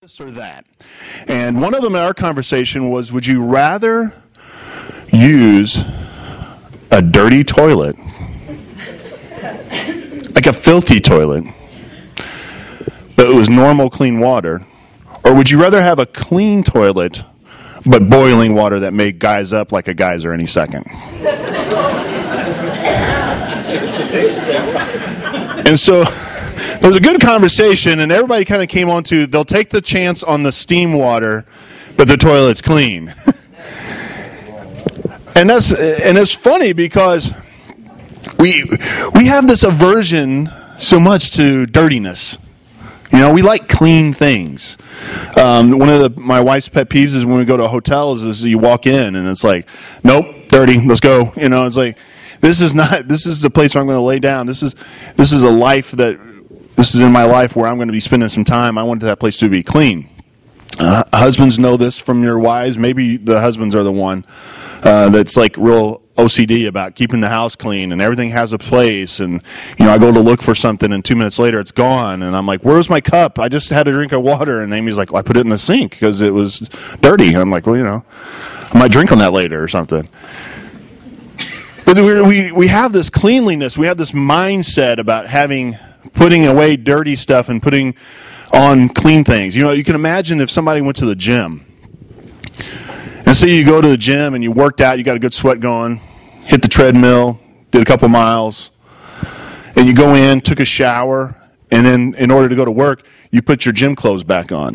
this or that. And one of them in our conversation was, would you rather use a dirty toilet, like a filthy toilet, but it was normal clean water, or would you rather have a clean toilet but boiling water that made guys up like a geyser any second? And so there was a good conversation, and everybody kind of came on to, they'll take the chance on the steam water, but the toilet's clean. And it's funny because we have this aversion so much to dirtiness. You know, we like clean things. One of my wife's pet peeves is when we go to hotels is you walk in and it's like, nope, dirty, let's go. You know, it's like, this is the place where I'm going to lay down. This is in my life where I'm going to be spending some time. I want that place to be clean. Husbands know this from your wives. Maybe the husbands are the one that's like real OCD about keeping the house clean and everything has a place. And, you know, I go to look for something and 2 minutes later it's gone. And I'm like, where's my cup? I just had a drink of water. And Amy's like, well, I put it in the sink because it was dirty. And I'm like, well, you know, I might drink on that later or something. But we have this cleanliness. We have this mindset about putting away dirty stuff and putting on clean things. You know, you can imagine if somebody went to the gym. And say you go to the gym and you worked out, you got a good sweat going, hit the treadmill, did a couple miles, and you go in, took a shower, and then in order to go to work, you put your gym clothes back on.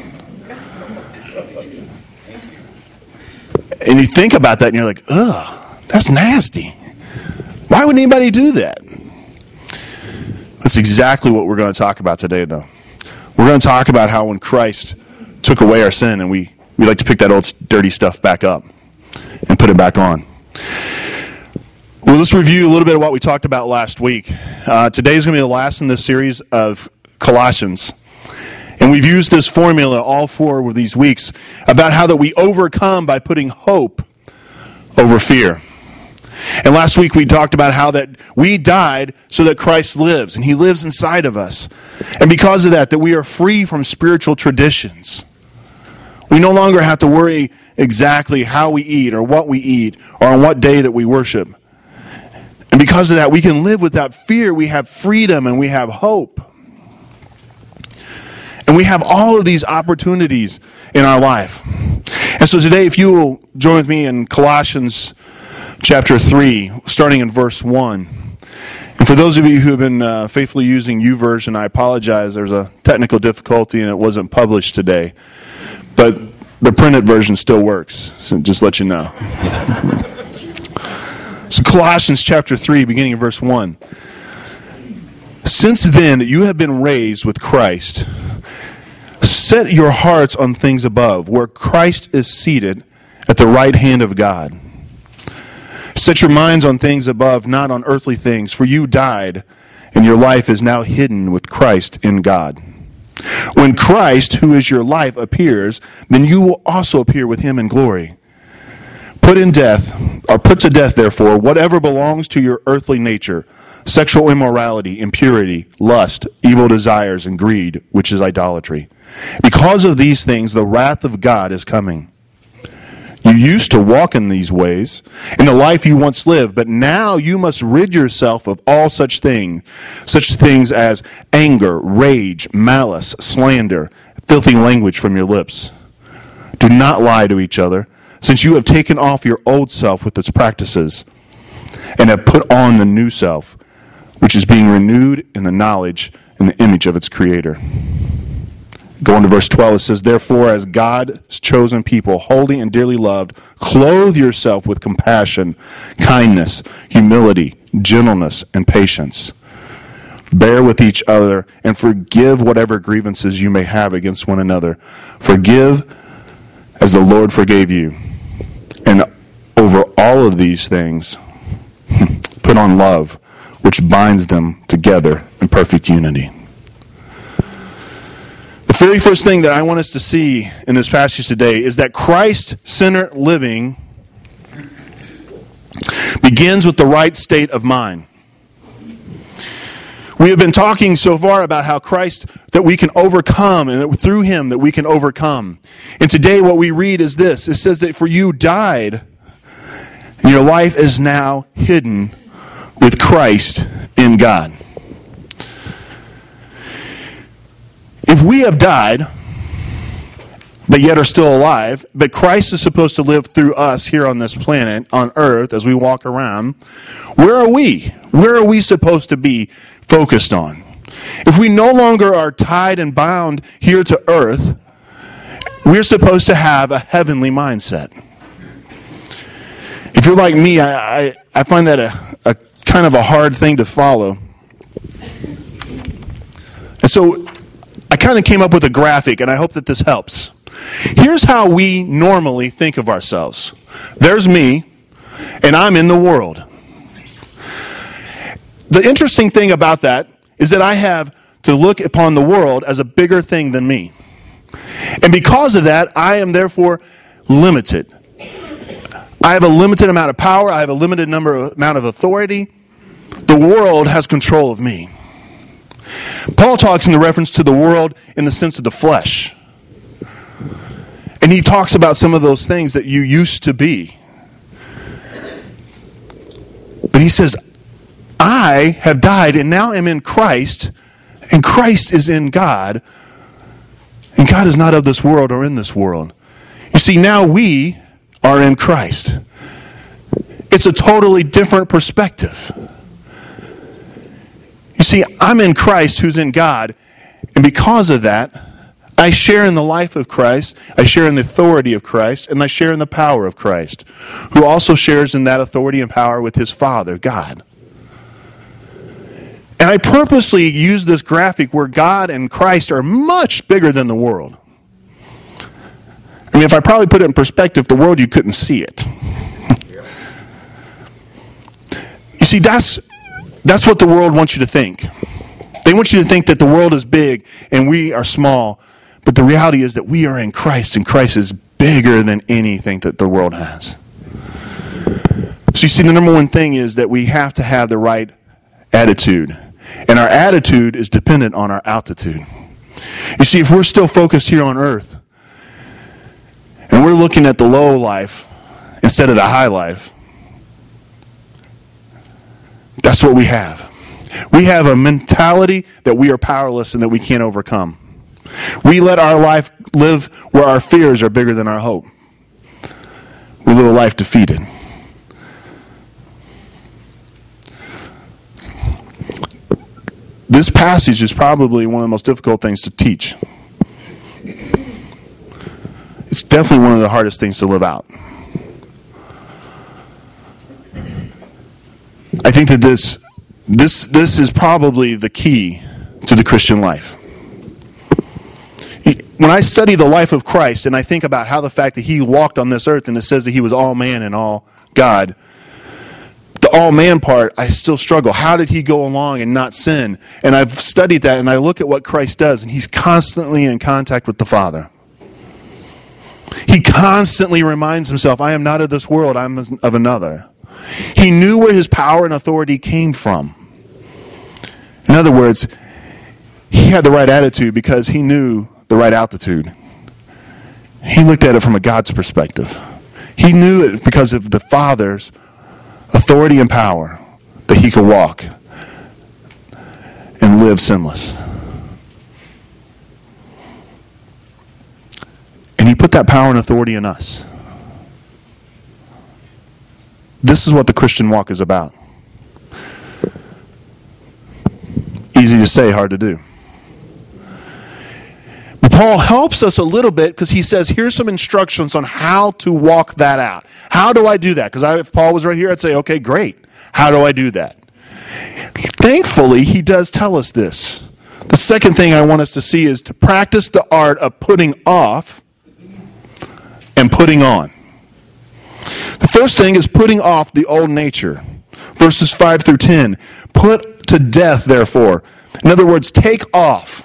And you think about that and you're like, ugh, that's nasty. Why would anybody do that? That's exactly what we're going to talk about today, though. We're going to talk about how when Christ took away our sin, and we like to pick that old dirty stuff back up and put it back on. Well, let's review a little bit of what we talked about last week. Today is going to be the last in this series of Colossians. And we've used this formula all 4 of these weeks about how that we overcome by putting hope over fear. And last week we talked about how that we died so that Christ lives, and He lives inside of us. And because of that we are free from spiritual traditions. We no longer have to worry exactly how we eat or what we eat or on what day that we worship. And because of that, we can live without fear. We have freedom and we have hope. And we have all of these opportunities in our life. And so today, if you will join with me in Colossians chapter 3, starting in verse 1. And for those of you who have been faithfully using YouVersion, I apologize. There's a technical difficulty and it wasn't published today. But the printed version still works, so just let you know. So Colossians chapter 3, beginning in verse 1. Since then that you have been raised with Christ, set your hearts on things above, where Christ is seated at the right hand of God. Set your minds on things above, not on earthly things, for you died, and your life is now hidden with Christ in God. When Christ, who is your life, appears, then you will also appear with Him in glory. Put to death, therefore, whatever belongs to your earthly nature, sexual immorality, impurity, lust, evil desires, and greed, which is idolatry. Because of these things, the wrath of God is coming. You used to walk in these ways, in the life you once lived, but now you must rid yourself of all such things as anger, rage, malice, slander, filthy language from your lips. Do not lie to each other, since you have taken off your old self with its practices, and have put on the new self, which is being renewed in the knowledge and the image of its Creator. Going to verse 12, it says, therefore, as God's chosen people, holy and dearly loved, clothe yourself with compassion, kindness, humility, gentleness, and patience. Bear with each other and forgive whatever grievances you may have against one another. Forgive as the Lord forgave you. And over all of these things, put on love, which binds them together in perfect unity. The very first thing that I want us to see in this passage today is that Christ-centered living begins with the right state of mind. We have been talking so far about how Christ, that we can overcome, and that through him that we can overcome. And today what we read is this. It says that for you died, and your life is now hidden with Christ in God. If we have died, but yet are still alive, but Christ is supposed to live through us here on this planet, on earth, as we walk around, where are we? Where are we supposed to be focused on? If we no longer are tied and bound here to earth, we're supposed to have a heavenly mindset. If you're like me, I find that a kind of a hard thing to follow. And so I kind of came up with a graphic, and I hope that this helps. Here's how we normally think of ourselves. There's me, and I'm in the world. The interesting thing about that is that I have to look upon the world as a bigger thing than me. And because of that, I am therefore limited. I have a limited amount of power. I have a limited amount of authority. The world has control of me. Paul talks in the reference to the world in the sense of the flesh. And he talks about some of those things that you used to be. But he says, I have died and now am in Christ, and Christ is in God, and God is not of this world or in this world. You see, now we are in Christ. It's a totally different perspective. You see, I'm in Christ who's in God, and because of that, I share in the life of Christ, I share in the authority of Christ, and I share in the power of Christ, who also shares in that authority and power with his Father, God. And I purposely use this graphic where God and Christ are much bigger than the world. I mean, if I probably put it in perspective, the world, you couldn't see it. You see, that's what the world wants you to think. They want you to think that the world is big and we are small. But the reality is that we are in Christ, and Christ is bigger than anything that the world has. So you see, the number one thing is that we have to have the right attitude. And our attitude is dependent on our altitude. You see, if we're still focused here on earth, and we're looking at the low life instead of the high life, that's what we have. We have a mentality that we are powerless and that we can't overcome. We let our life live where our fears are bigger than our hope. We live a life defeated. This passage is probably one of the most difficult things to teach. It's definitely one of the hardest things to live out. I think that this is probably the key to the Christian life. When I study the life of Christ and I think about how the fact that he walked on this earth and it says that he was all man and all God, the all man part, I still struggle. How did he go along and not sin? And I've studied that and I look at what Christ does, and he's constantly in contact with the Father. He constantly reminds himself, I am not of this world, I am of another. He knew where his power and authority came from. In other words, he had the right attitude because he knew the right altitude. He looked at it from a God's perspective. He knew it because of the Father's authority and power that he could walk and live sinless. And he put that power and authority in us. This is what the Christian walk is about. Easy to say, hard to do. But Paul helps us a little bit because he says, here's some instructions on how to walk that out. How do I do that? Because if Paul was right here, I'd say, okay, great. How do I do that? Thankfully, he does tell us this. The second thing I want us to see is to practice the art of putting off and putting on. The first thing is putting off the old nature. Verses 5 through 10. Put to death, therefore. In other words, take off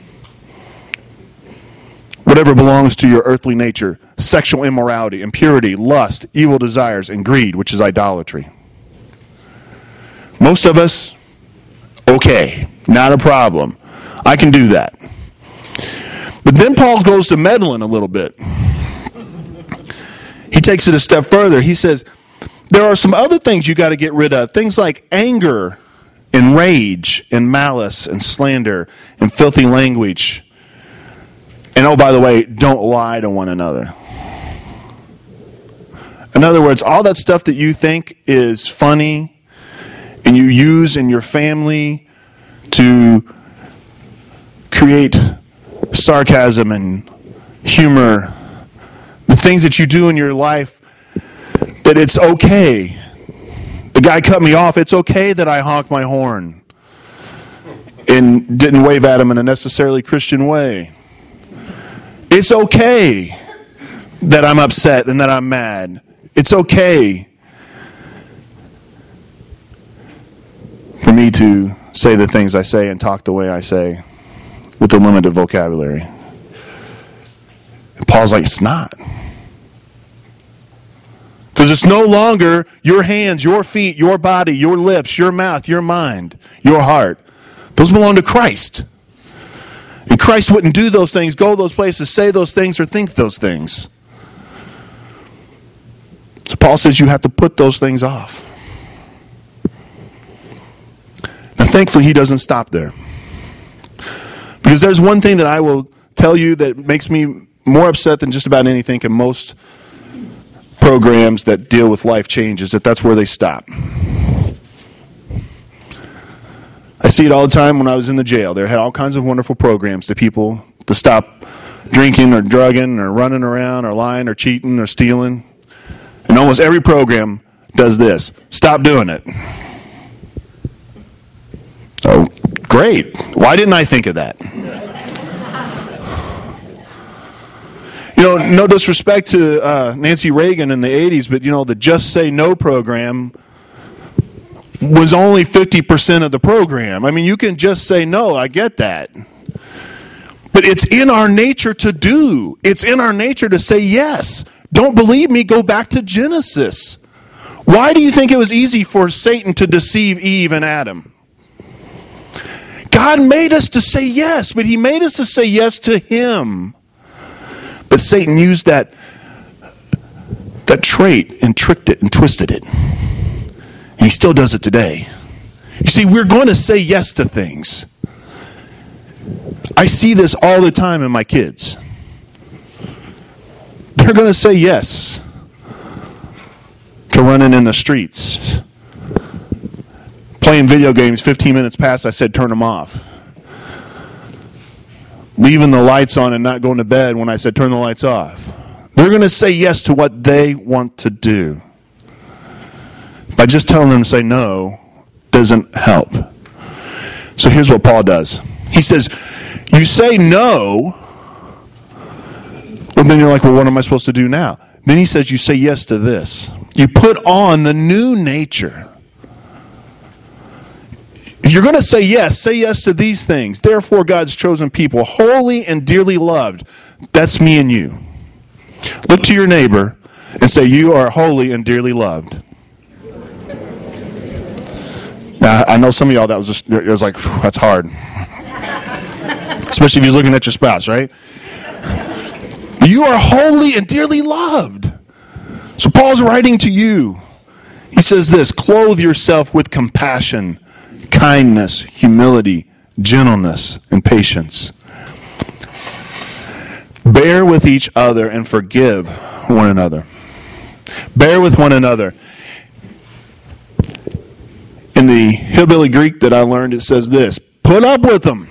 whatever belongs to your earthly nature: sexual immorality, impurity, lust, evil desires, and greed, which is idolatry. Most of us, okay. Not a problem. I can do that. But then Paul goes to meddling a little bit. He takes it a step further. He says, there are some other things you got to get rid of. Things like anger and rage and malice and slander and filthy language. And oh, by the way, don't lie to one another. In other words, all that stuff that you think is funny and you use in your family to create sarcasm and humor, the things that you do in your life, that it's okay. The guy cut me off. It's okay that I honked my horn and didn't wave at him in a necessarily Christian way. It's okay that I'm upset and that I'm mad. It's okay for me to say the things I say and talk the way I say with a limited vocabulary. And Paul's like, it's not. Because it's no longer your hands, your feet, your body, your lips, your mouth, your mind, your heart. Those belong to Christ. And Christ wouldn't do those things, go those places, say those things, or think those things. So Paul says you have to put those things off. Now, thankfully, he doesn't stop there. Because there's one thing that I will tell you that makes me more upset than just about anything in most programs that deal with life changes, that's where they stop. I see it all the time when I was in the jail. They had all kinds of wonderful programs to people to stop drinking or drugging or running around or lying or cheating or stealing. And almost every program does this. Stop doing it. Oh, great. Why didn't I think of that? You know, no disrespect to Nancy Reagan in the 80s, but, you know, the Just Say No program was only 50% of the program. I mean, you can just say no, I get that. But it's in our nature to do. It's in our nature to say yes. Don't believe me? Go back to Genesis. Why do you think it was easy for Satan to deceive Eve and Adam? God made us to say yes, but he made us to say yes to him. But Satan used that trait and tricked it and twisted it. And he still does it today. You see, we're going to say yes to things. I see this all the time in my kids. They're going to say yes to running in the streets. Playing video games 15 minutes past, I said turn them off. Leaving the lights on and not going to bed when I said turn the lights off. They're going to say yes to what they want to do. By just telling them to say no doesn't help. So here's what Paul does. He says, you say no, well then you're like, well, what am I supposed to do now? Then he says, you say yes to this. You put on the new nature. If you're going to say yes to these things. Therefore, God's chosen people, holy and dearly loved. That's me and you. Look to your neighbor and say, you are holy and dearly loved. Now, I know some of y'all, it was like, that's hard. Especially if you're looking at your spouse, right? You are holy and dearly loved. So Paul's writing to you. He says this, clothe yourself with compassion, kindness, humility, gentleness, and patience. Bear with each other and forgive one another. Bear with one another. In the hillbilly Greek that I learned, it says this, put up with them.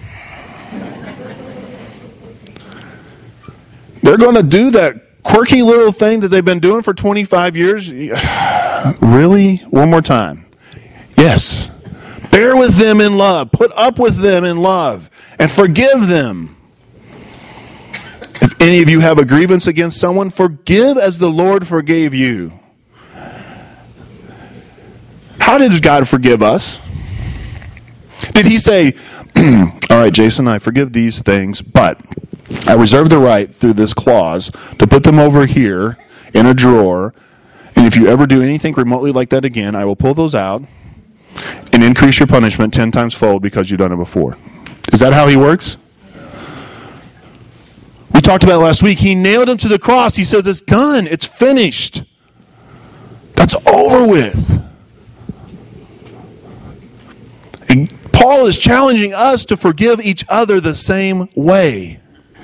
They're going to do that quirky little thing that they've been doing for 25 years. Really? One more time. Yes. Bear with them in love. Put up with them in love. And forgive them. If any of you have a grievance against someone, forgive as the Lord forgave you. How did God forgive us? Did he say, all right, Jason, I forgive these things, but I reserve the right through this clause to put them over here in a drawer, and if you ever do anything remotely like that again, I will pull those out, and increase your punishment 10 times fold because you've done it before. Is that how he works? We talked about it last week. He nailed him to the cross. He says, it's done. It's finished. That's over with. And Paul is challenging us to forgive each other the same way.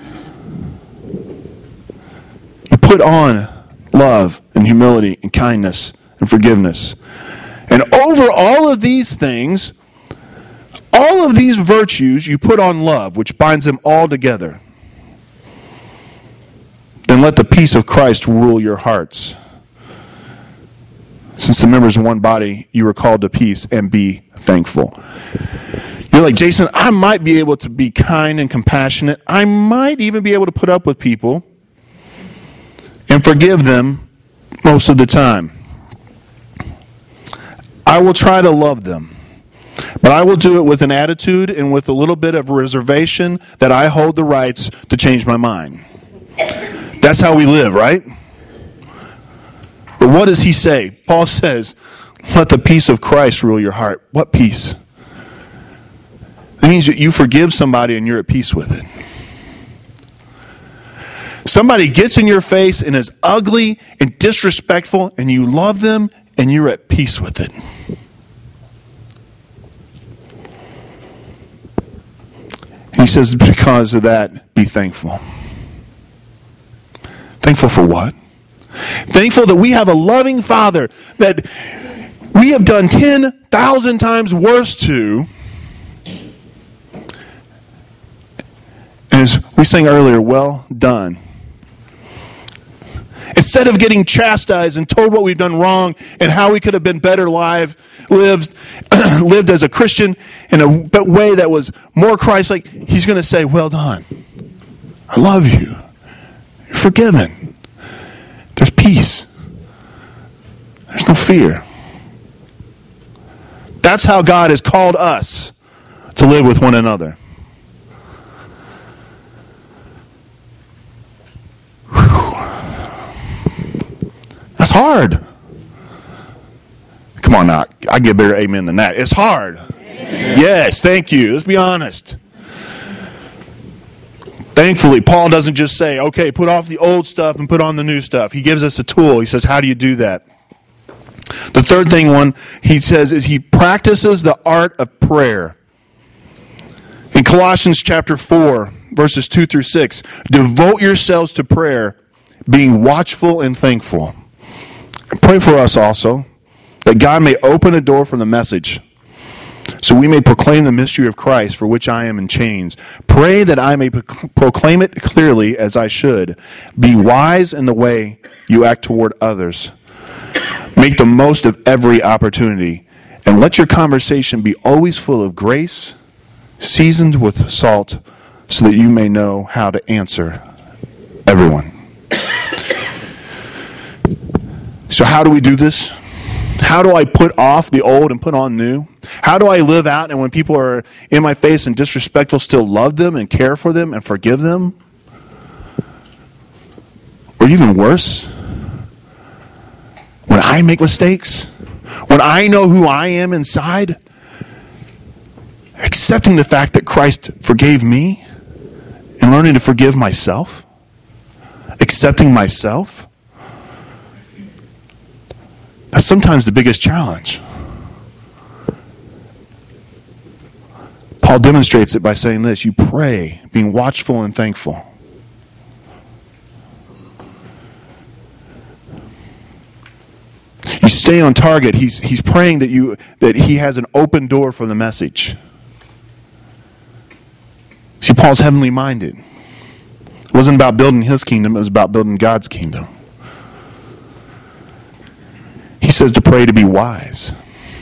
You put on love and humility and kindness and forgiveness. And over all of these things, all of these virtues, you put on love, which binds them all together. Then let the peace of Christ rule your hearts. Since the members of one body, you are called to peace and be thankful. You're like, Jason, I might be able to be kind and compassionate. I might even be able to put up with people and forgive them most of the time. I will try to love them, but I will do it with an attitude and with a little bit of reservation that I hold the rights to change my mind. That's how we live, right? But what does he say? Paul says, let the peace of Christ rule your heart. What peace? It means that you forgive somebody and you're at peace with it. Somebody gets in your face and is ugly and disrespectful, and you love them and you're at peace with it. He says, because of that, be thankful. Thankful for what? Thankful that we have a loving Father that we have done 10,000 times worse to. And as we sang earlier, well done. Instead of getting chastised and told what we've done wrong and how we could have been better lived as a Christian in a way that was more Christ-like, he's going to say, well done. I love you. You're forgiven. There's peace. There's no fear. That's how God has called us to live with one another. That's hard. Come on now. I get a better amen than that. It's hard. Amen. Yes, thank you. Let's be honest. Thankfully, Paul doesn't just say, okay, put off the old stuff and put on the new stuff. He gives us a tool. He says, how do you do that? The third thing he says is he practices the art of prayer. In Colossians chapter 4, verses 2 through 6, devote yourselves to prayer, being watchful and thankful. Pray for us also, that God may open a door for the message, so we may proclaim the mystery of Christ, for which I am in chains. Pray that I may proclaim it clearly as I should. Be wise in the way you act toward others. Make the most of every opportunity, and let your conversation be always full of grace, seasoned with salt, so that you may know how to answer everyone. So how do we do this? How do I put off the old and put on new? How do I live out and when people are in my face and disrespectful, still love them and care for them and forgive them? Or even worse, when I make mistakes, when I know who I am inside, accepting the fact that Christ forgave me and learning to forgive myself, accepting myself, that's sometimes the biggest challenge. Paul demonstrates it by saying this: you pray, being watchful and thankful. You stay on target. He's praying that he has an open door for the message. See, Paul's heavenly minded. It wasn't about building his kingdom, it was about building God's kingdom. He says to pray to be wise.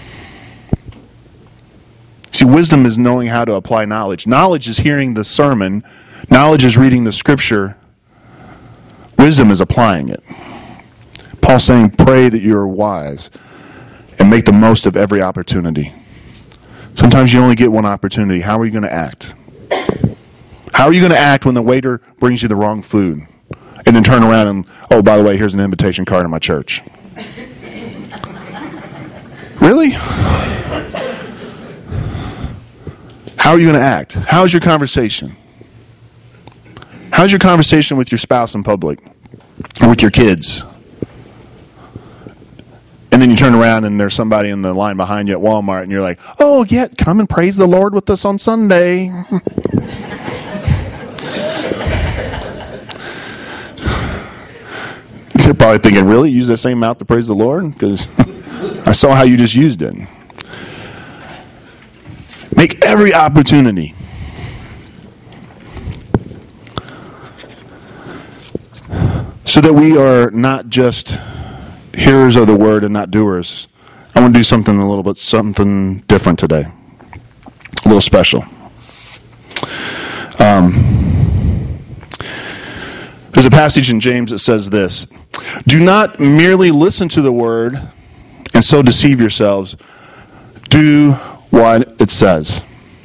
See, wisdom is knowing how to apply knowledge. Knowledge is hearing the sermon. Knowledge is reading the scripture. Wisdom is applying it. Paul's saying, pray that you're wise and make the most of every opportunity. Sometimes you only get one opportunity. How are you going to act? How are you going to act when the waiter brings you the wrong food and then turn around and, oh, by the way, here's an invitation card in my church? Really? how are you going to act? How's your conversation? How's your conversation with your spouse in public? Or with your kids? And then you turn around and there's somebody in the line behind you at Walmart and you're like, oh, yeah, come and praise the Lord with us on Sunday. They're probably thinking, really? Use that same mouth to praise the Lord? Because I saw how you just used it. Make every opportunity. So that we are not just hearers of the word and not doers. I want to do something different today. A little special. There's a passage in James that says this: do not merely listen to the word and so deceive yourselves. Do what it says.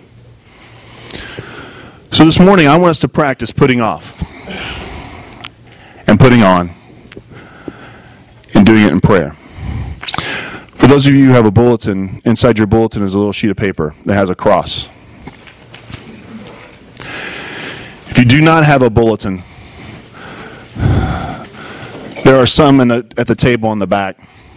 So this morning I want us to practice putting off and putting on and doing it in prayer. For those of you who have a bulletin, inside your bulletin is a little sheet of paper that has a cross. If you do not have a bulletin, there are some at the table in the back.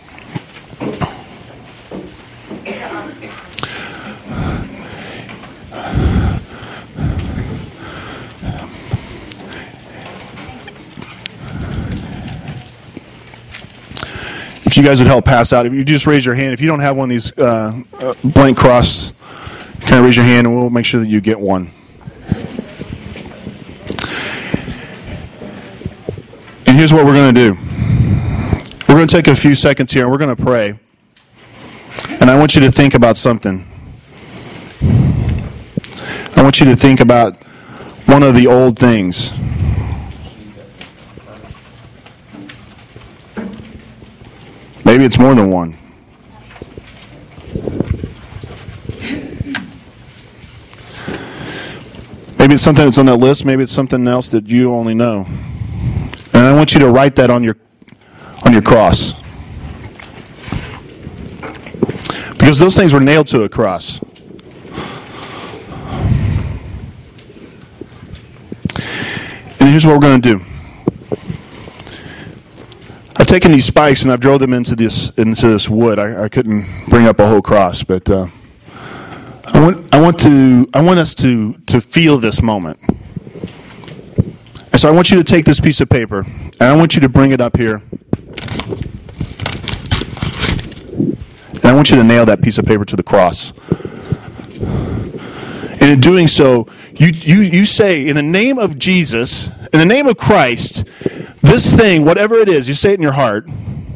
If you guys would help pass out, if you just raise your hand. If you don't have one of these blank cross, kind of raise your hand and we'll make sure that you get one. And here's what we're going to do. We're going to take a few seconds here and we're going to pray. And I want you to think about something. I want you to think about one of the old things. Maybe it's more than one. Maybe it's something that's on that list. Maybe it's something else that you only know. And I want you to write that on your cross. Because those things were nailed to a cross. And here's what we're going to do. I've taken these spikes and I've drove them into this wood. I couldn't bring up a whole cross, but I want us to feel this moment. And so I want you to take this piece of paper and I want you to bring it up here. And I want you to nail that piece of paper to the cross. And in doing so, you say, in the name of Jesus, in the name of Christ, this thing, whatever it is, you say it in your heart.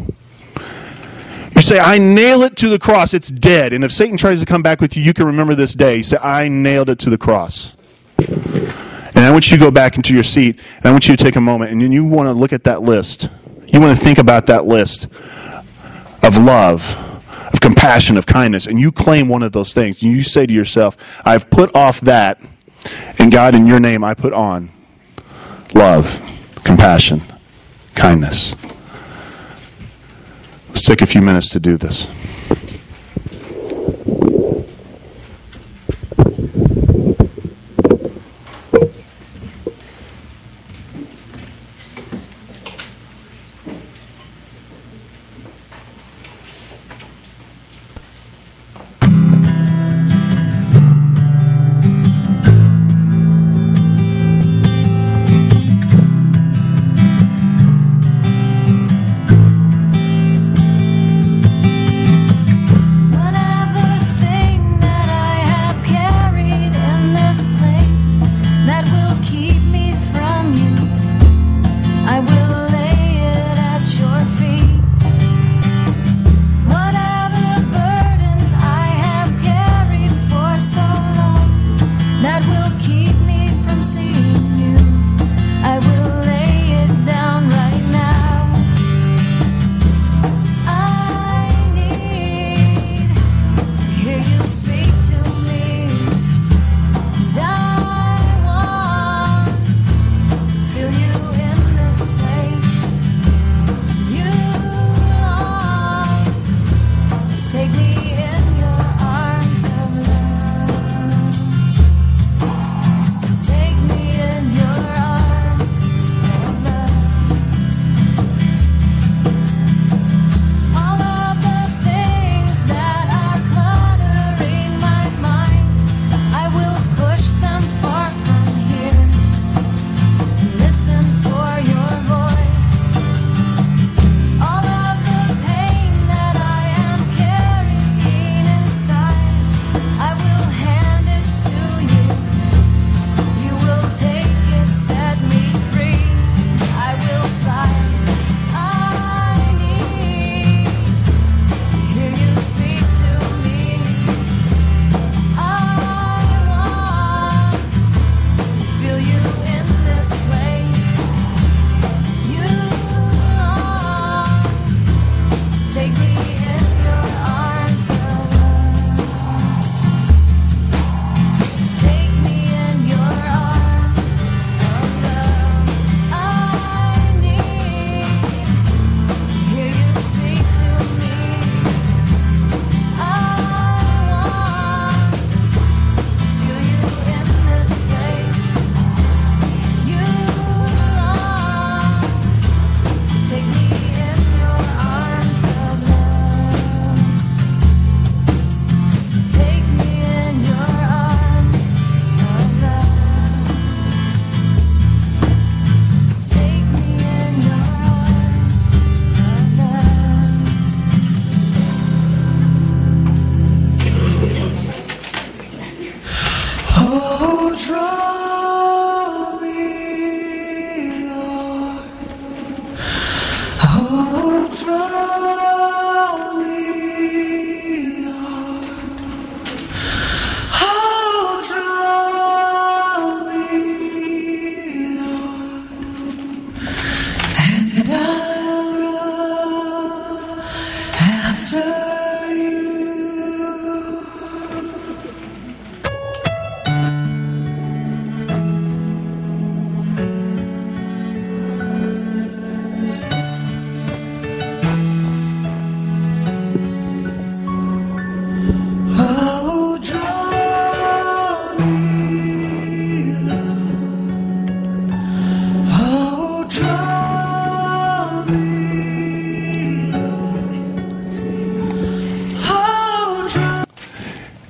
You say, I nail it to the cross. It's dead. And if Satan tries to come back with you, you can remember this day. You say, I nailed it to the cross. And I want you to go back into your seat, and I want you to take a moment, and then you want to look at that list. You want to think about that list of love, of compassion, of kindness, and you claim one of those things. And you say to yourself, I've put off that, and God, in your name, I put on love, compassion, kindness. Let's take a few minutes to do this.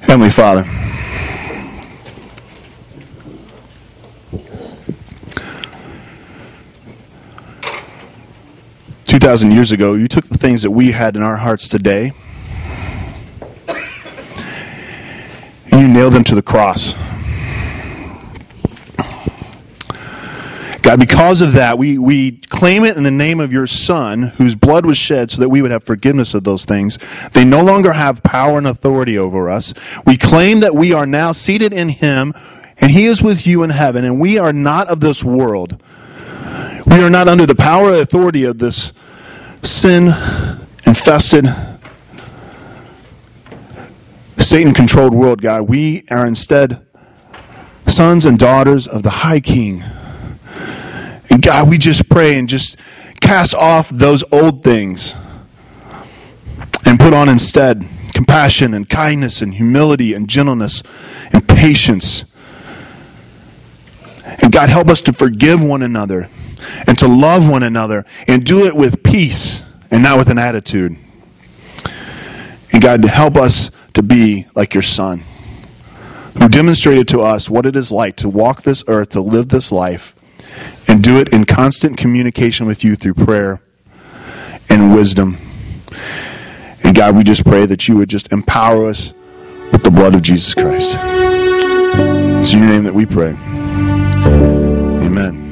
Heavenly Father, $2,000 years ago, you took the things that we had in our hearts today, and you nailed them to the cross. God, because of that, we claim it in the name of your Son, whose blood was shed so that we would have forgiveness of those things. They no longer have power and authority over us. We claim that we are now seated in him, and he is with you in heaven, and we are not of this world. We are not under the power and authority of this sin-infested, Satan-controlled world, God. We are instead sons and daughters of the High King. And God, we just pray and just cast off those old things and put on instead compassion and kindness and humility and gentleness and patience. And God, help us to forgive one another and to love one another and do it with peace and not with an attitude. And God, help us to be like your Son, who demonstrated to us what it is like to walk this earth, to live this life, and do it in constant communication with you through prayer and wisdom. And God, we just pray that you would just empower us with the blood of Jesus Christ. It's in your name that we pray. Amen.